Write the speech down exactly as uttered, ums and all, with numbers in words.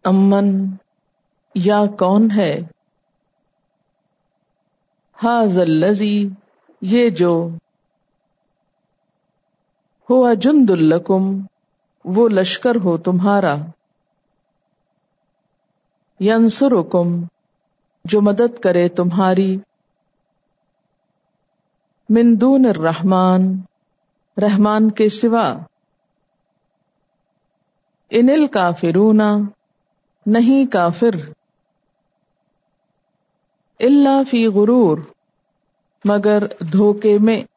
अम्मन या कौन है, हाज़ल्लज़ी ये जो, हुआ जुंदुल लकुम वो लश्कर हो तुम्हारा, यंसुरुकुम जो मदद करे तुम्हारी, मिन दूनिर रहमान रहमान के सिवा, इनिल काफिरूना नहीं काफिर, इल्ला फी गुरूर मगर धोखे में,